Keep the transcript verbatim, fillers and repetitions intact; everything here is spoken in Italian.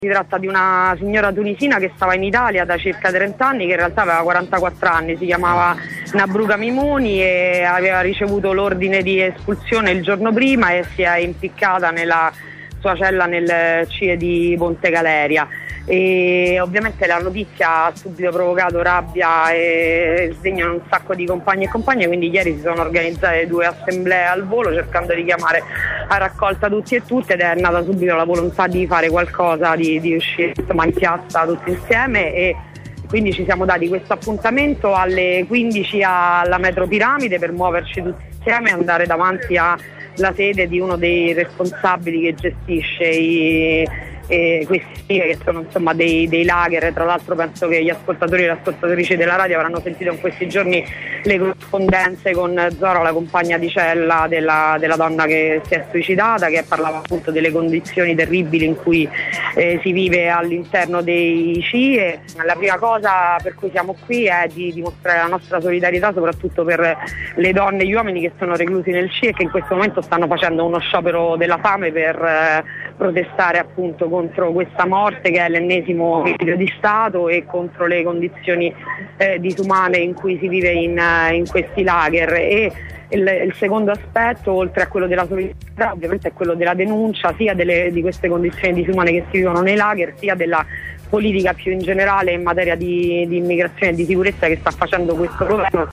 Si tratta di una signora tunisina che stava in Italia da circa trenta anni, che in realtà aveva quarantaquattro anni, si chiamava Nabruka Mimouni e aveva ricevuto l'ordine di espulsione il giorno prima e si è impiccata nella sua cella nel C I E di Ponte Galeria. E ovviamente la notizia ha subito provocato rabbia e sdegno in un sacco di compagni e compagne, quindi ieri si sono organizzate due assemblee al volo cercando di chiamare a raccolta tutti e tutte, ed è nata subito la volontà di fare qualcosa, di, di uscire insomma in piazza tutti insieme, e quindi ci siamo dati questo appuntamento alle quindici alla Metro Piramide per muoverci tutti insieme e andare davanti alla sede di uno dei responsabili che gestisce i E questi che sono insomma dei, dei lager. Tra l'altro penso che gli ascoltatori e le ascoltatrici della radio avranno sentito in questi giorni le corrispondenze con Zora, la compagna di cella della, della donna che si è suicidata, che parlava appunto delle condizioni terribili in cui eh, si vive all'interno dei C I E. La prima cosa per cui siamo qui è di dimostrare la nostra solidarietà soprattutto per le donne e gli uomini che sono reclusi nel C I E e che in questo momento stanno facendo uno sciopero della fame per eh, protestare appunto contro questa morte, che è l'ennesimo omicidio di Stato, e contro le condizioni eh, disumane in cui si vive in, uh, in questi lager. E il, il secondo aspetto, oltre a quello della solidarietà, ovviamente è quello della denuncia sia delle, di queste condizioni disumane che si vivono nei lager, sia della politica più in generale in materia di, di immigrazione e di sicurezza che sta facendo questo governo.